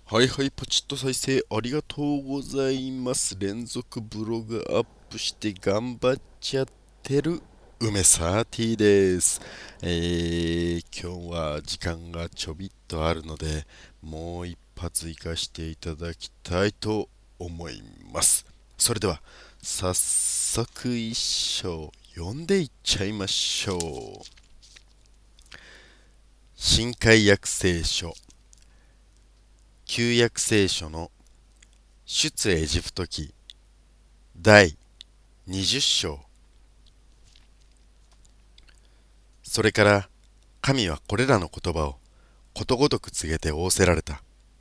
はいはい、ポチッと再生ありがとうございます。連続ブログアップして頑張っちゃってる梅サーティーです。今日は時間がちょびっとあるので、もう一発いかしていただきたいと思います。それでは、早速一章読んでいっちゃいましょう。新海約聖書、旧約聖書の出エジプト記第20章。それから神はこれらの言葉をことごとく告げて仰せられた。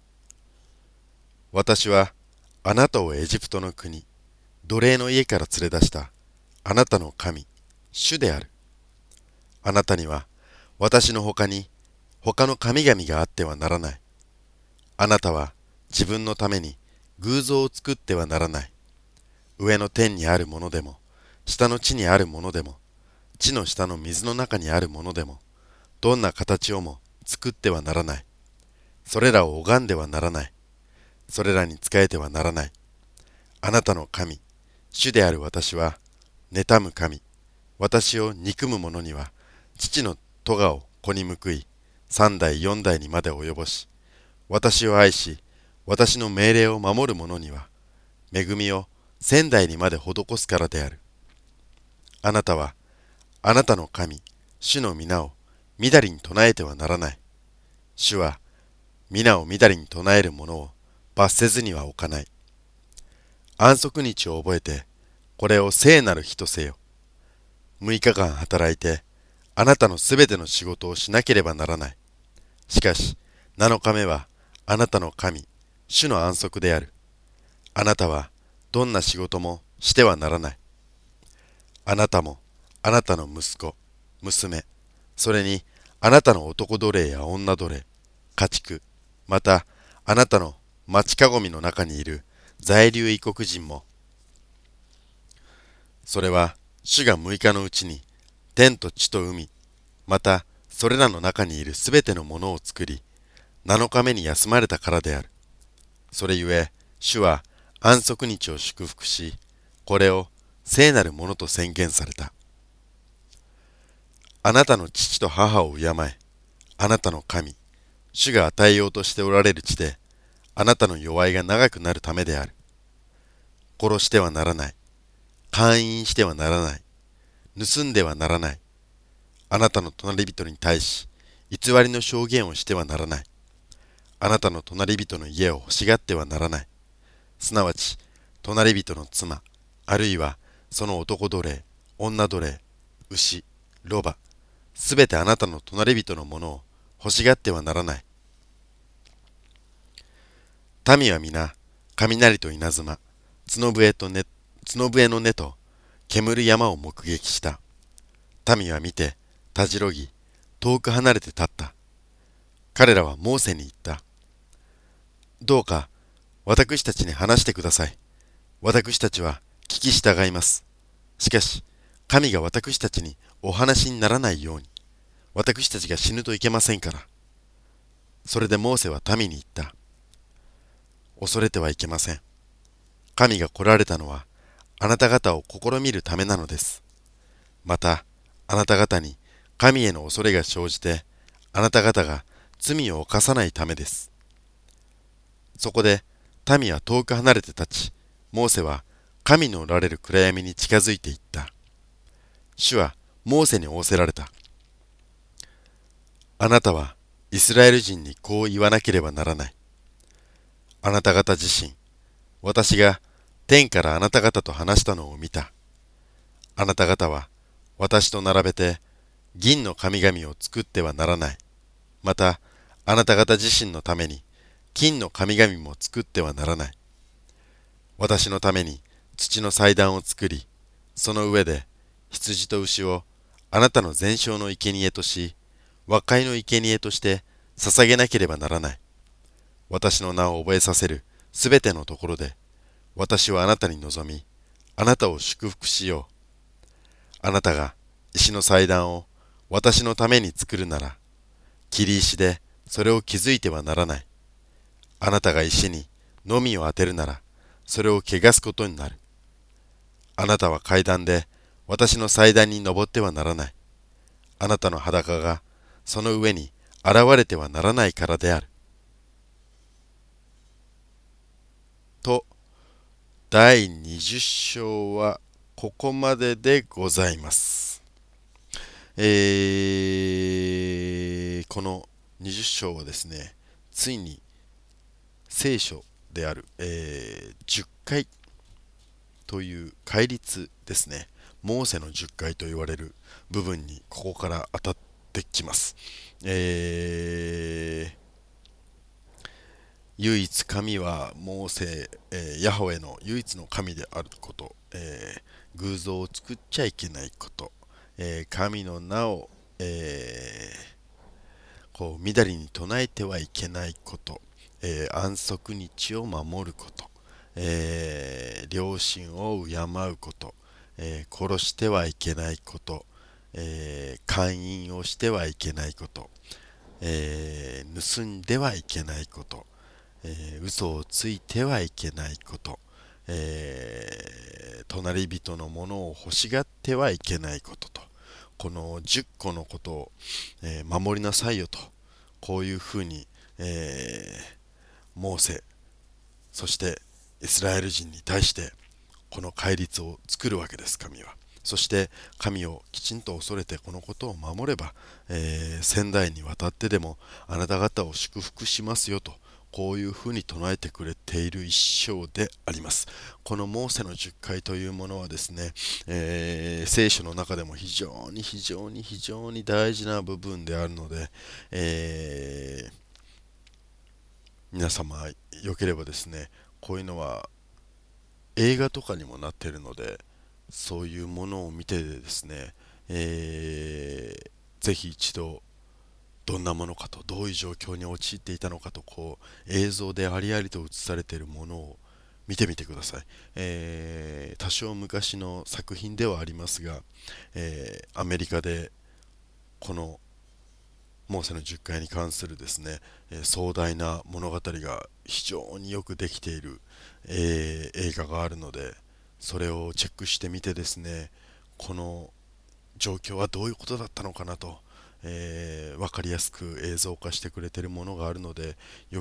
私はあなたをエジプトの国、奴隷の家から連れ出したあなたの神、主である。あなたには私の他に他の神々があってはならない。あなたは自分のために偶像を作ってはならない。上の天にあるものでも、下の地にあるものでも、地の下の水の中にあるものでも、どんな形をも作ってはならない。それらを拝んではならない。それらに仕えてはならない。あなたの神、主である私は、妬む神、私を憎む者には、父の咎を子に報い、三代四代にまで及ぼし、私を愛し、私の命令を守る者には、恵みを千代にまで施すからである。あなたは、あなたの神、主の皆をみだりに唱えてはならない。主は、皆をみだりに唱える者を罰せずには置かない。安息日を覚えて、これを聖なる日とせよ。6日間働いて、あなたのすべての仕事をしなければならない。しかし、7日目は、あなたの神、主の安息である。あなたは、どんな仕事もしてはならない。あなたも、あなたの息子、娘、それに、あなたの男奴隷や女奴隷、家畜、また、あなたの町かごみの中にいる在留異国人も、それは、主が6日のうちに、天と地と海、また、それらの中にいるすべてのものを作り、7日目に休まれたからである。それゆえ、主は安息日を祝福し、これを聖なるものと宣言された。あなたの父と母を敬え。あなたの神、主が与えようとしておられる地で、あなたの弱いが長くなるためである。殺してはならない。姦淫してはならない。盗んではならない。あなたの隣人に対し、偽りの証言をしてはならない。あなたの隣人の家を欲しがってはならない。すなわち、隣人の妻、あるいはその男奴隷、女奴隷、牛、ロバ、すべてあなたの隣人のものを欲しがってはならない。民は皆、雷と稲妻、角笛の音と煙る山を目撃した。民は見て、たじろぎ、遠く離れて立った。彼らはモーセに言った。どうか、私たちに話してください。私たちは聞き従います。しかし、神が私たちにお話にならないように、私たちが死ぬといけませんから。それでモーセは民に言った。恐れてはいけません。神が来られたのは、あなた方を試みるためなのです。また、あなた方に神への恐れが生じて、あなた方が罪を犯さないためです。そこで、民は遠く離れて立ち、モーセは神のおられる暗闇に近づいていった。主はモーセに仰せられた。あなたはイスラエル人にこう言わなければならない。あなた方自身、私が天からあなた方と話したのを見た。あなた方は私と並べて銀の神々を作ってはならない。また、あなた方自身のために金の神々も作ってはならない。私のために土の祭壇を作り、その上で羊と牛をあなたの全焼の生贄とし、和解の生贄として捧げなければならない。私の名を覚えさせるすべてのところで、私はあなたに望み、あなたを祝福しよう。あなたが石の祭壇を私のために作るなら、切り石でそれを築いてはならない。 あなたが石にのみを当てるなら、それを汚すことになる。あなたは階段で私の祭壇に登ってはならない。あなたの裸がその上に現れてはならないからである。と、第20章はここまででございます。この20章はですね、ついに聖書である、10回という戒律ですね。モーセの10回と言われる部分にここから当たってきます。唯一神はモーセ、ヤホウェの唯一の神であること、偶像を作っちゃいけないこと、神の名を、こうみだりに唱えてはいけないこと、安息日を守ること、良心を敬うこと、殺してはいけないこと、姦淫をしてはいけないこと、盗んではいけないこと、嘘をついてはいけないこと、隣人のものを欲しがってはいけないことと、この10個のことを、守りなさいよと、こういうふうに、モーセ、そしてイスラエル人に対してこの戒律を作るわけです、神は。そして神をきちんと恐れてこのことを守れば、千代にわたってでもあなた方を祝福しますよと、こういうふうに唱えてくれている一章であります。このモーセの10回というものはですね、聖書の中でも非常に大事な部分であるので、皆様よければですね、こういうのは映画とかにもなっているので、そういうものを見てですね、ぜひ一度どんなものかと、どういう状況に陥っていたのかと、こう映像でありありと映されているものを見てみてください。多少昔の作品ではありますが、アメリカでこのモーセの10回に関するですね、壮大な物語が非常によくできている、映画があるので、それをチェックしてみてですね、この状況はどういうことだったのかなと、分かりやすく映像化してくれているものがあるので、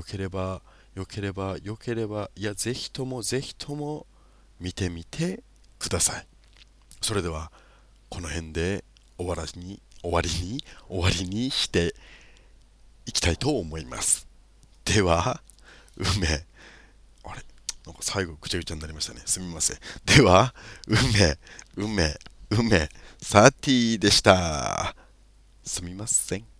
よければ、いや、ぜひとも見てみてください。それでは、この辺で終わりにしていきたいと思います。では、梅、あれなんか最後ぐちゃぐちゃになりましたね。すみません。では、梅、サーティーでした。すみません。